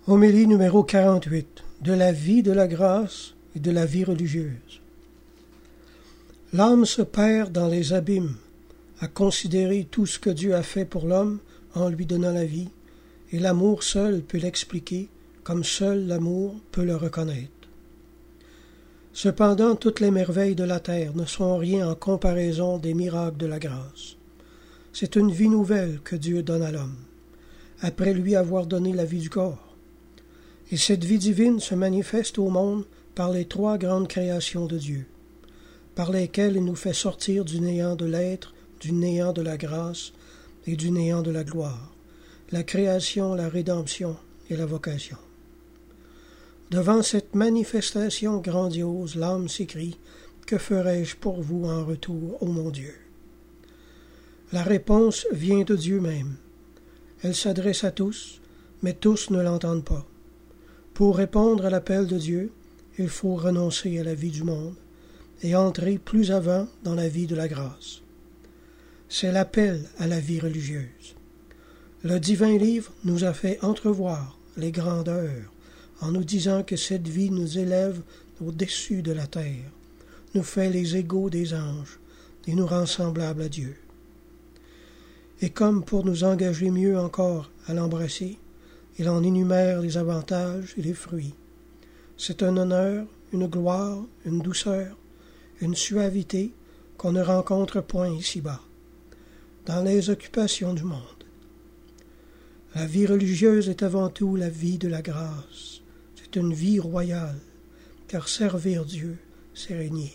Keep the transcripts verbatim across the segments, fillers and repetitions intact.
Homélie numéro quarante-huit. De la vie de la grâce et de la vie religieuse. L'âme se perd dans les abîmes, à considérer tout ce que Dieu a fait pour l'homme en lui donnant la vie, et l'amour seul peut l'expliquer, comme seul l'amour peut le reconnaître. Cependant, toutes les merveilles de la terre ne sont rien en comparaison des miracles de la grâce. C'est une vie nouvelle que Dieu donne à l'homme, après lui avoir donné la vie du corps. Et cette vie divine se manifeste au monde par les trois grandes créations de Dieu, par lesquelles il nous fait sortir du néant de l'être, du néant de la grâce et du néant de la gloire, la création, la rédemption et la vocation. Devant cette manifestation grandiose, l'âme s'écrie « Que ferai-je pour vous en retour, ô mon Dieu ?» La réponse vient de Dieu même. Elle s'adresse à tous, mais tous ne l'entendent pas. Pour répondre à l'appel de Dieu, il faut renoncer à la vie du monde et entrer plus avant dans la vie de la grâce. C'est l'appel à la vie religieuse. Le divin livre nous a fait entrevoir les grandeurs en nous disant que cette vie nous élève au-dessus de la terre, nous fait les égaux des anges et nous rend semblables à Dieu. Et comme pour nous engager mieux encore à l'embrasser, il en énumère les avantages et les fruits. C'est un honneur, une gloire, une douceur, une suavité qu'on ne rencontre point ici-bas, dans les occupations du monde. La vie religieuse est avant tout la vie de la grâce. C'est une vie royale, car servir Dieu, c'est régner.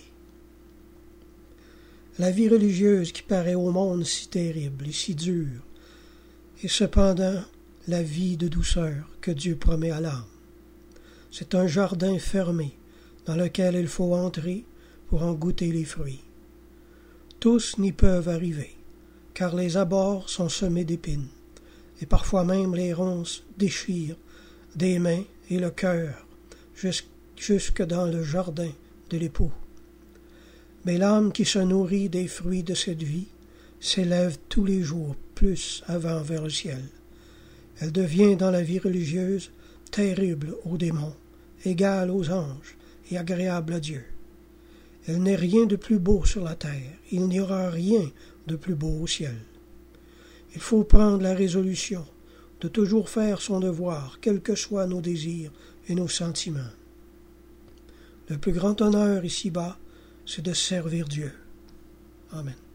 La vie religieuse qui paraît au monde si terrible et si dure, est cependant la vie de douceur que Dieu promet à l'âme. C'est un jardin fermé dans lequel il faut entrer pour en goûter les fruits. Tous n'y peuvent arriver, car les abords sont semés d'épines, et parfois même les ronces déchirent des mains et le cœur jusque dans le jardin de l'époux. Mais l'âme qui se nourrit des fruits de cette vie s'élève tous les jours plus avant vers le ciel. Elle devient dans la vie religieuse terrible aux démons, égale aux anges et agréable à Dieu. Elle n'est rien de plus beau sur la terre, il n'y aura rien de plus beau au ciel. Il faut prendre la résolution de toujours faire son devoir, quels que soient nos désirs et nos sentiments. Le plus grand honneur ici-bas, c'est de servir Dieu. Amen.